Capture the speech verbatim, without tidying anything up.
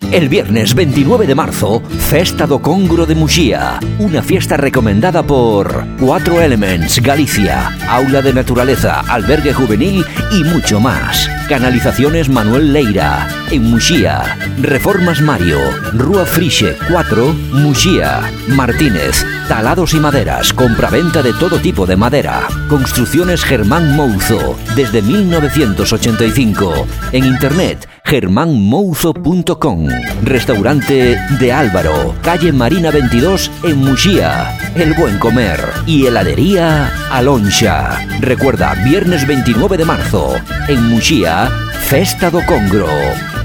El viernes veintinueve de marzo, Festa do Congro de Muxía, una fiesta recomendada por Cuatro Elements Galicia, Aula de Naturaleza, Albergue Juvenil y mucho más. Canalizaciones Manuel Leira, en Muxía. Reformas Mario, Rúa Frixe cuatro, Muxía. Martínez, talados y maderas, compraventa de todo tipo de madera. Construcciones Germán Mouzo, desde mil novecientos ochenta y cinco. En internet, germán mouzo punto com. Restaurante de Álvaro, calle Marina veintidós en Muxía. El Buen Comer y heladería Alonxa. Recuerda, viernes veintinueve de marzo, en Muxía, Festa do Congro.